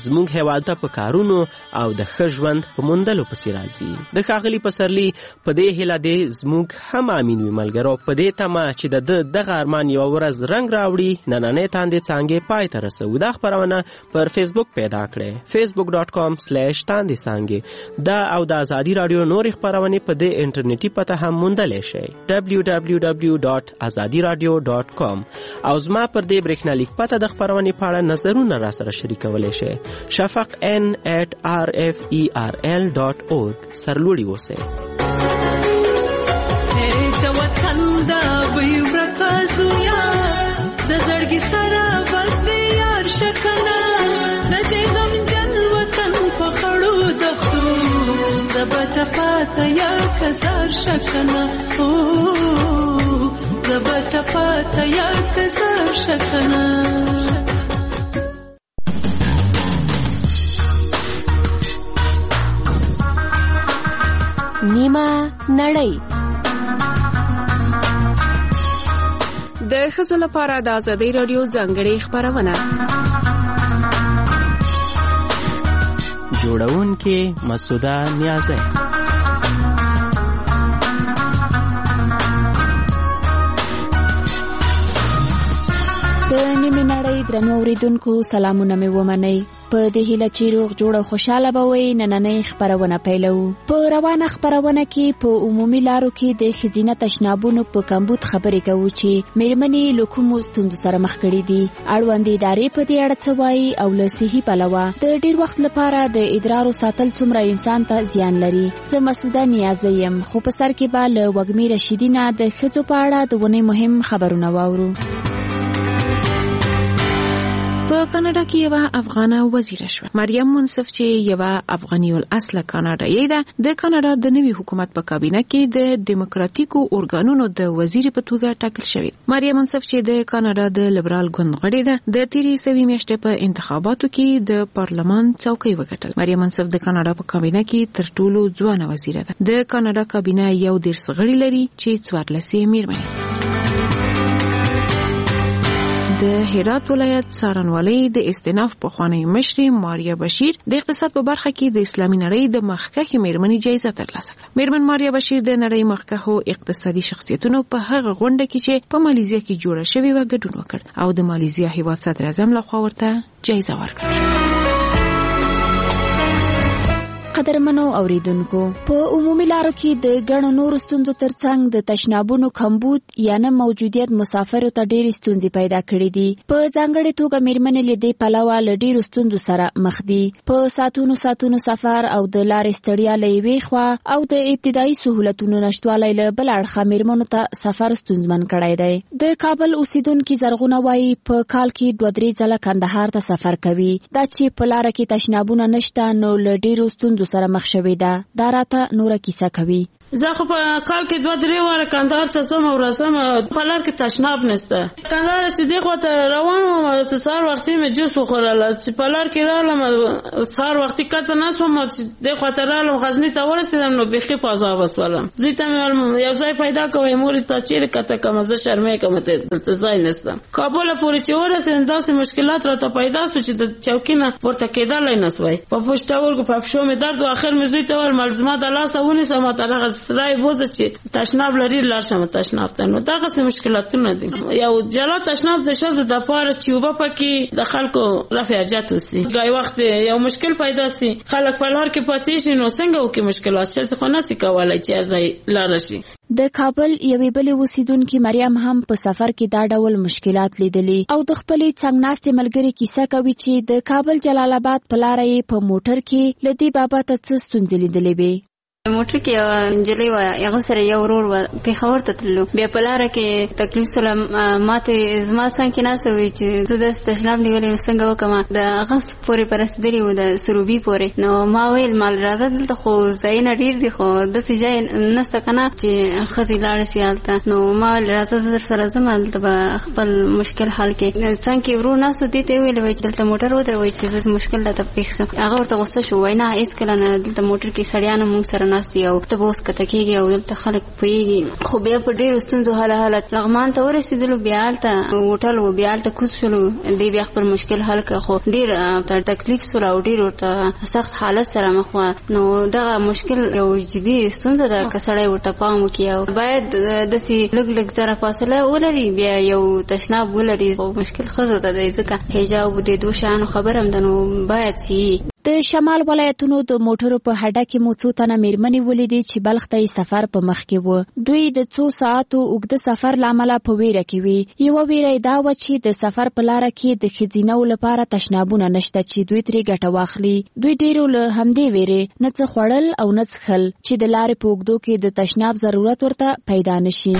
زموږ هیواد ته په کارونو او د ښه ژوند په موندلو پسې راځي. د ښاغلي پسرلي په دې هیله دی زموږ هم امین وي ملګرو، په دې تمه چې د دغه ارمان یوه ورځ رنګ راوړي. نننۍ تاندې څانګې پای ته رسوو. دا خپرونه پر فیسبوک پیدا کړئ facebook.com/تاندې دا او د ازادي راډیو نورې خپرونې په دې انټرنیټي پته هم موندلی شئ www.azadiradio.com. او زما پر دې برېښنالیک پته د خپرونې په اړه نظرونه راسره شریکولی شئ. shafaqn@rferl.org. سرلوړي اوسئ. د زړګي سره بس دې یار شکنه د دې غمجن وطن په خړو دښتو زبته پاته یا کزار شکنه زبته پاته یا کزار شکنه. نیمه نړۍ د ښځو لپاره د ازادي راډیو ځانګړې خپرونه. جوړونکې مسعوده نیازی. د نیمه نړۍ درنو اوریدونکو سلامونه مې ومنئ. په دې هیله چې روغ جوړ او خوشاله به وئ. نننۍ خپرونه پیلوو. په روانه خپرونه کې په عمومي لارو کې د ښځینه تشنابونو په کمبود خبرې کوو چې میرمنې له کومو ستونزو سره مخ کړي دي. اړوندې ادارې په دې اړه څه وایي او له صحي پلوه د ډېر وخت لپاره د ادرارو ساتل څومره انسان ته زیان لري. زه مسعوده نیازی یم، خو په سر کې به له وږمې رشیدي نه د ښځو په اړه د ونې مهم خبرونه واورو. په کاناډا کې یو افغانه وزیره شوه. مریم منصف چې یو افغاني الاصله کاناډایي ده، د کاناډا د نوي حکومت په کابینه کې د دیموکراتیکو ارګانونو د وزیر په توګه ټاکل شوې. مریم منصف چې د کاناډا د لیبرال ګوند غړې ده، د تیرې سوي میاشتې په انتخاباتو کې د پارلمان څوکۍ وګټل. مریم منصف د کاناډا په کابینه کې تر ټولو ځوانه وزیره ده. د کاناډا کابینه 11 غړي لري چې 14 میرمنې. د هرات ولایت څارنوالۍ د استیناف پخوانی مشر ماریا بشیر د اقتصاد په برخه کې د اسلامي نړۍ د مخکښې میرمنې جایزه ترلاسه کړه. میرمن ماریا بشیر د نړۍ مخکښو اقتصادي شخصیتونو په هغه غونډه کې چې په مالیزیا کې جوړه شوې و ګډون وکړ او د مالیزیا هیواد صدر اعظم لخوا ورته جایزه ورکړل شوه. قدرمنو اوریدونکو، په عمومي لارو کې د ګڼو نورو ستونزو ترڅنګ د تشنابونو کمبود یا نه موجودیت مسافرو ته ډېرې ستونزې پیدا کړې دي. په ځانګړې توګه میرمنې له دې پلوه له ډېرو ستونزو سره مخ دي. په ساعتونو سفر او د لارې ستړیا له یوې خوا او د ابتدایي سهولتونو نشتوالی له بل اړخه میرمنو ته سفر ستونزمن کړی دی. د کابل اوسیدونکي زرغونه وایي په کال کې 2-3 ځله کندهار ته سفر کوي. دا چې په لاره کې تشنابونه نشته نو له ډېرو ستونزو سره مخ شوې ده. دا راته نوره کیسه کوي. زه خو په کال کې 2-3 واره کندهار ته ځم او راځم. په لار کې تشناب نشته. کندهار صدیق خواته روان وم، سهار وختي مې جوس وخوړله. چې په لار کې رالم سهار وختي کته نشوم، چې دې خواته رالم غزني ته ورسېدم نو بیخي په عذاب وسولم. دوی ته مې یو ځای پیدا کوی، مور ته چیرې کته کوم، زه شرمې کوم ته دلته ځای نشته. کابل پورې چې ورسېدم داسې مشکلات راته پیدا شو چې د چوکۍ نه پورته کېدلی نشوی. په پښتورګو په پښو مې درد و. اخر مې زوی ته وویل ملزمه د لاسه ونیسه، ما ته دغه سړی بوزه چې تشناب لري لاړ شم تشناب ته. نو دغسې مشکلاتونه دي. یو جلا تشناب د ښځو دپاره چې اوبه پکې د خلکو رفع حاجت وسي. ګای وخت یو مشکل پیدا سي، خلک په لار کې پاتې شي، نو څنګه وکړي مشکلات؟ ښځې خو نسي کولی چې هر ځای لاړه شي. د کابل یوې بلې اوسیدونکې مریم هم په سفر کې دا ډول مشکلات لیدلي او د خپلې څنګناستې ملګرې کیسه کوي چې د کابل جلال آباد په لاره یې په موټر کې له دې بابته څه ستونزې لیدلې وې. موټر کې یو نجلۍ وه، هغه سره یو ورور وه، پېښور ته تللو. بیا په لاره کې تکلیف سره ماته زما څنګ کې ناسته وي چې زه داسې تشناب نیولی څنګه وکړم. د هغه پورې په رسېدلي وو، د سروبي پورې. نو ما ویل مال راځه دلته خو ځایونه ډېر دي، خو داسې ځای نشته که نه چې ښځې لاړه سي هلته. نو ما ویل راځه زه در سره ځم، هلته به خپل مشکل حل کړې. څنګ کې ورور ناست و، دې ته یې ویل چې دلته موټر ودروئ چې زه مشکل راته پېښ شو. هغه ورته غوسه شو، وایي نه هېڅکله نه، دلته موټر کې سړیان هم موږ سره ناست یو ته اوس کته کېږي او دلته خلک پوهېږي خو بیا په ډېرو ستونزو حالت لغمان ته ورسېدلو بیا هلته هوټل و بیا هلته کوز شولو دی بیا خپل مشکل حل کړه خو ډېر تکلیف سول او ډېر ورته سخت حالت سره مخ وه نو دغه مشکل یو جدي ستونزه ده که سړی ورته پام وکړي او باید داسې لږ ځره فاصله ولري بیا یو تشناب ولري خو مشکل ښځو ته دی ځکه حجاب د دو شیانو خبر هم ده نو باید چې د شمال ولایتونو د موټرو په هډه کې مو څو تنه میرمنې ولیدې چې بلخ ته سفر په مخ کې و دوی د څو ساعتو اوږده سفر له امله په ویره کې وي یوه ویره یې دا وه چې د سفر په لاره کې د ښځینهو لپاره تشنابونه نشته چې دوی ترې ګټه واخلي دوی ډېرو له همدې ویرې نه څه خوړل او نه څښل چې د لارې په اوږدو کې د تشناب ضرورت ورته پیدا نشي.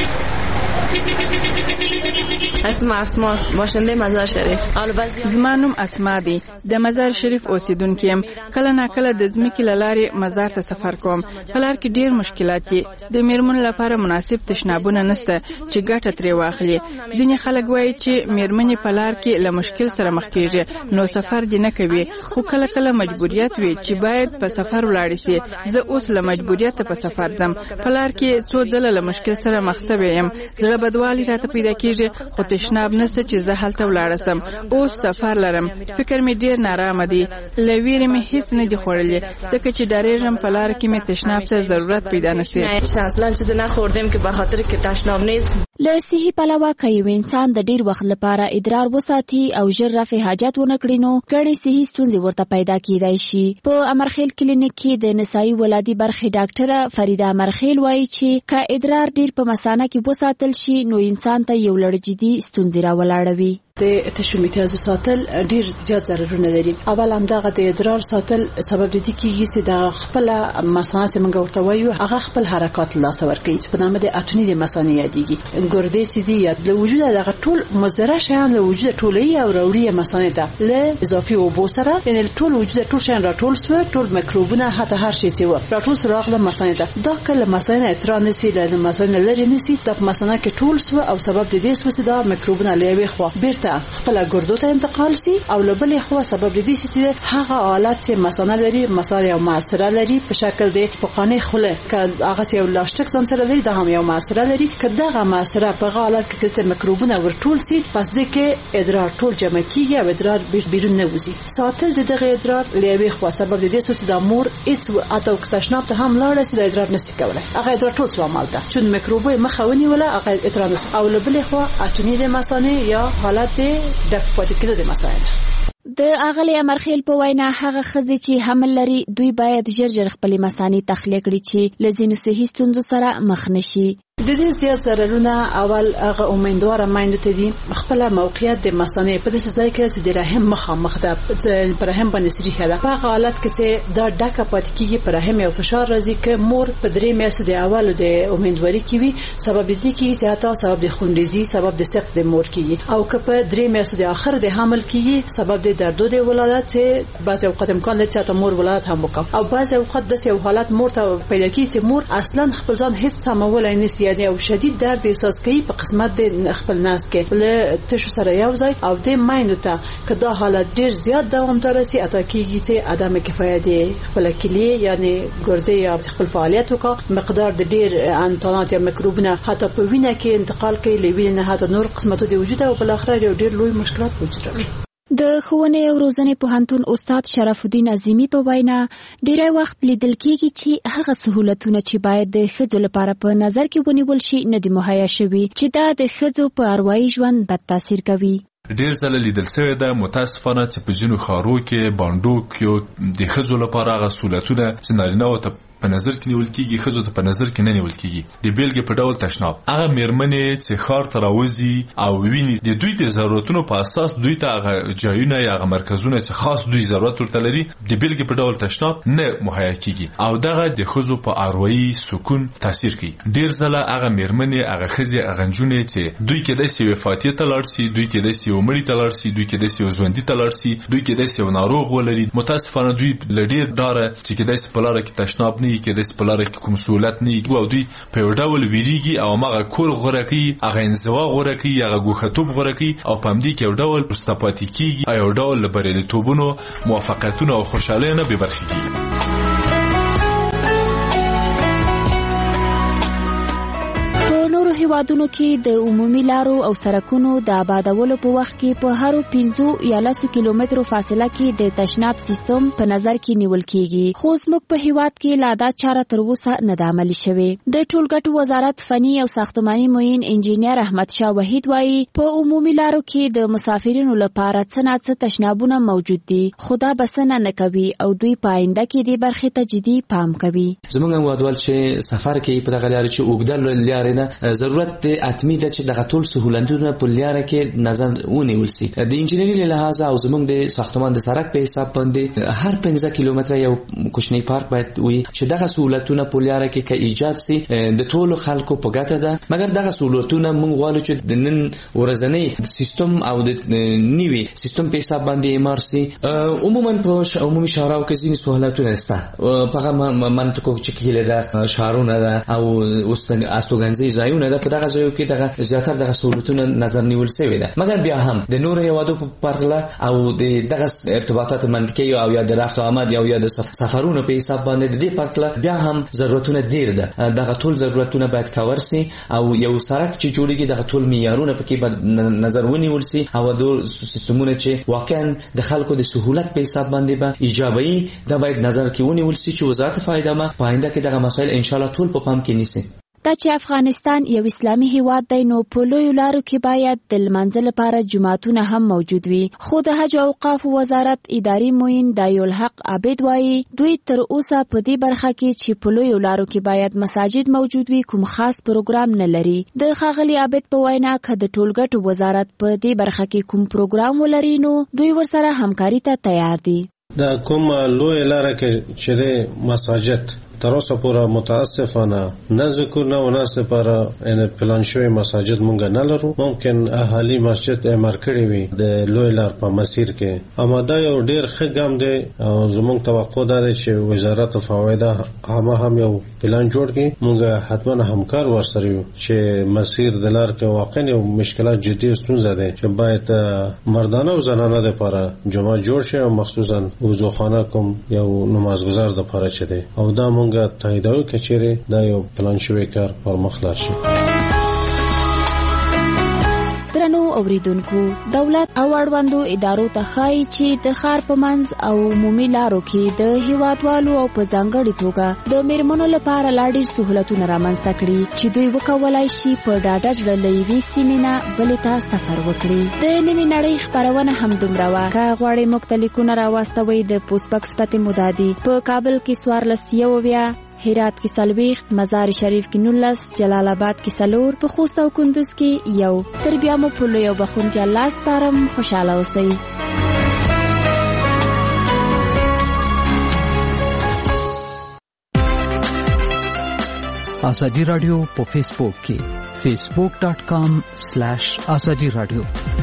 اسما باشنده مزار شریف. زما نوم اسما دی. د مزار شریف اوسیدونکې یم. کله ناکله د ځمکې له لارې مزار ته سفر کوم. په لار کې ډېر مشکلات دي. د میرمنو لپاره مناسب تشنابونه نشته چې ګټه ترې واخلي. ځینې خلک وایي چې میرمنې په لار کې له مشکل سره مخ کېږي نو سفر دې نه کوي خو کله کله مجبوریت وي چې باید په سفر ولاړ شي. زه اوس له مجبوریت په سفر ځم. په لار کې څو ځله له مشکل سره مخ شوی یم. زړه بدوالی راته پیدا کېږي خو تشناب نشته چې زه هلته ولاړه سم. اوس سفر لرم. فکر مې ډېر نارامه دی. له ویرې مې هیڅ نه دي خوړلې ځکه چې ډارېږم په لاره کې مې تشناب ته ضرورت پیدا نشي. اصلا چیزی نخوردیم که به خاطر که تشناب نیست. له صحي پلوه که یو انسان د ډېر وخت لپاره ادرار وساتي او ژر رفع حاجت ونه کړي نو ګڼې صحي ستونزې ورته پیدا کیدای شي. په امرخیل کلینیک کې د نسایي ولادي برخې ډاکټره فریده امرخیل وایي چې که ادرار ډېر په مثانه کې وساتل شي نو انسان ته یو لړ جدي ستونزې راولاړوي. د تشو میتیازو ساتل ډیر زیات ضررونه لري. اول همدغه د ادرار ساتل سبب د دې کیږي چې د خپل مثانه څنګه ورته وایو هغه خپل حرکات لاس ورکوي چې په نامه د اتونی د مثانه یادېږي. ګردې چې دي یا د وجود دغه ټول مضره شیان له وجود ټولې او وروړي مثانه ته له اضافي اوبو سره یعنی ټول وجود ټول شیان راټول سو ټول میکروبونه حتی هر شي چې و راټول سره راغله مثانه ته. دا کله مثانه اترا نسی له مثانه لري نسی د مثانه کې ټول سو او سبب د دې سو چې دا میکروبونه لوي خو بیرته خپل ګردو ته انتقال سي او له بلې خوا سبب دې چې هغه حالت چې مثانه لري مثانه یو معصره لري په شکل د فقانه خوله که هغه یو لاستیک ځان سره لري دا هم یو معصره لري که دغه معصره په حالت کې کله میکروبونه ورټول سي پس دې کې ادرار ټول جمع کیږي او ادرار بیرون نه وځي. ساتل دغه ادرار لوي خو سبب دې چې د مور هیڅ اته تشناب ته هم لاړ سي د ادرار نشي کولای هغه ادرار ټول څه عمل ده چون میکروبونه مخاوني ولا هغه ادرار او له بلې خوا اتونی د مثانه یا حالت د پاتې کېدو د مسایل. د اغلی امرخیل په وینا هغه ښځې چې حمل لري دوی باید ژر خپلې مثانې تخلیه کړي چې له ځینو صحي ستونزو سره مخ نشي. د دې زیات ضررونه اول هغه امیندواره میندو ته دي خپل موقعیت د مثانه په داسې ځای کې چې د رحم مخامخ ده پر رحم باندې سریخه ده په حالت کې چې دا ډکه پاتې کیږي پر رحم یو فشار راځي که مور په درې میاشتو د اول د امیندواري کې وي سبب دې کیږي چې حتی سبب د خونریزي سبب د سقط د مور کیږي او که په درې میاشتو د اخر د حمل کیږي سبب د دردو د ولادت چې بعض اوقات امکان لري چې مور ولادت هم وکړي او بعض اوقات د یو حالت مور ته پیدا کیږي چې مور اصلا خپل ځان هیڅ سمولای نشي او شدید درد احساس کوي په قسمت د خپل ناس کې له تشو سره یو ځای او د مایندو ته که دا حالت ډیر زیات دوامدار شي اته کېږي چې عدم کفایت خپل کلیه یعنی ګردې یا خپل فعالیت وکړي مقدار د ډیر انتانات یا میکروبونه حتی په وینه کې انتقال کوي لوي نه حتی نور قسمتو د وجود او بل اخر یو ډیر لوی مشکلات وجود راوړي. د ښوونې او روزنې پوهنتون استاد شرف الدین عظیمی په وینا ډیری وخت لیدل کېږي چې هغه سهولتونه چې باید د ښځو لپاره په نظر کې ونیول شي نه دي مهیا شوي چې دا د ښځو په اروايي ژوند بد تاثیر کوي. ډیر ځله لیدل شوی ده متاسفانه چې په ځینو ښارو کې باندو کې د ښځو لپاره هغه سهولتونه چې نارینه‌و ته په نظر کې نیول کېږي ښځو ته په نظر کې نه نیول کېږي. د بیلګې په ډول تشناب هغه میرمنې چې ښار ته راوځي او ویني د دوی د ضرورتونو په اساس دوی ته هغه ځایونه یا هغه مرکزونه چې خاص دوی ضرورت ورته لري د بیلګې په ډول تشناب نه مهیا کېږي او دغه د ښځو په اروایي سکون تاثیر کوي. ډیر ځله هغه میرمنې هغه ښځې هغه نجونې چې دوی کېدای شي وفاتي ته لاړ شي دوی کېدای شي مړی ته لاړ شي دوی کېدای شي ژوندي ته لاړ شي دوی کېدای شي ناروغ ولري متاسفانه دوی لډیر ډاره چې کېدای شي په لاره کې تشناب نه کېدای شي په لاره کوم سہولت نه او دوی په یو ډول ویریږي او هغه کول غوړه کوي هغه انزوا غوړه کوي هغه ګوښتوب غوړه کوي او په همدې کې یو ډول مستفادی کیږي او یو ډول بریالیتوبونو موافقتونو او خوشاله نه به برخه کیږي. هیوادونو کې د عمومي لارو او سړکونو د آبادولو په وخت کې په هر 15 یا 10 کیلومترو فاصله کې د تشناب سیستم په نظر کې نیول کیږي، خو زموږ په هیواد کې لا دا چاره تر اوسه نه ده عملي شوې. د ټولګټو وزارت فني او ساختماني معین انجینیر احمد شاه وحید وایي په عمومي لارو کې د مسافرینو لپاره څه ناڅه تشنابونه موجود دي، خو دا بسنه نه کوي او دوی په آینده کې دې برخې ته جدي پام کوي. زموږ هیوادوال چې سفر کوي په دغه لارې چې اوږده لارې نه ضرورت دی حتمي ده چې دغه ټول سهولتونه په لاره کې نظر ونیول شي. د انجینري له لحاظه او زموږ د ساختمان د سړک په حساب باندې هر 15 کیلومتره یو کوچنی پارک باید وي چې دغه سهولتونه په لاره کې کې ایجاد شي د ټولو خلکو په ګټه ده. مګر دغه سهولتونه موږ غواړو چې د نن ورځنی سیستم او د نیوي سیستم په حساب باندې امارسي. عموما په عمومي شهرونو کې ځینې سهولتونه شته، په منطقو چې کېله ده شهرونه ده او استوګنځي ځایونه ده، په دغه ځایو کې دغه زیاتره دغه سهولتونه نظر نیول شوی ده. مګر بیا هم د نورو هیوادو په پرتله او د دغه ارتباطات منطقي او یا د رفت و آمد یا د سفرونو په حساب باندې د دې پرتله بیا هم ضرورتونه ډیر ده. دغه ټول ضرورتونه باید کور شي او یو سړک چې جوړیږي دغه ټول معیارونه پکې باید نظر ونیول شي او د سیستمونه چې واقعا د خلکو د سهولت په حساب باندې به ایجابي دا باید نظر کې ونیول شي چې وزارت فائدہ ما پاینده کې دغه مسایل ان شاء الله ټول په پام کې نیسي. دا چې افغانستان یو اسلامي هیواد دی نو په لویو لارو کې باید د لمانځه لپاره جماعتونه هم موجود وي، خو د حج او اوقاف وزارت اداري معین دایالحق عابد وایي دوی تر اوسه په دې برخه کې چې په لویو لارو کې باید مساجد موجود وي کوم خاص پروګرام نه لري. د ښاغلي عابد په وینا که د ټولګټو وزارت په دې برخه کې کوم پروګرام ولري نو دوی ورسره همکاري ته تیار دي. دا کوم لوی لاره کې چې مساجد تر اوسه پورې متاسفانه نه ذکر نه وناسه پر ان پلان شوی مساجد مونږ نه لرو. ممکن اهالي مسجد امر کړی وي د لوی لار په مسیر کې، اما دا یو ډیر ښه ګام دی او زموږ توقع ده چې وزارت فائدہ هم یو پلان جوړ کړي. مونږ حتما همکار ورسره یو چې مسیر د لار کې واقعا یو مشکلات جدي ستونزه ده چې باید مردانه او زنانه لپاره جمعه جوړ شي او مخصوصا وضوخانه کوم یو نمازګزار لپاره چي دي او دا مونږ تاییدوي کچېره دا یو پلان شوی کار پر مخ لاړ شي. درنو اوریدونکو، دولت او اړوندو ادارو ته ښایي چې د ښار په منځ او عمومي لارو کې د هیوادوالو او په ځانګړې توګه د میرمنو لپاره لا ډېر سهولتونه رامنځته کړي چې دوی وکولای شي په ډاډه زړه له یوې سیمې نه بلې ته سفر وکړي. د نوې نړۍ خپرونه همدومره وه. که غواړئ موږ ته لیکونه راواستوئ د پوسټ بکس پتې مو دا دي: په کابل کې 1490، هرات کې 40، مزار شریف کې 19، جلال آباد کې 4، په خوست او کندوز کې 1. تر بیا مو په لوی او بخښونکي الله سپارم. خوشاله اوسئ. ازادي رادیو په فیسبوک کې facebook.com/azadi radio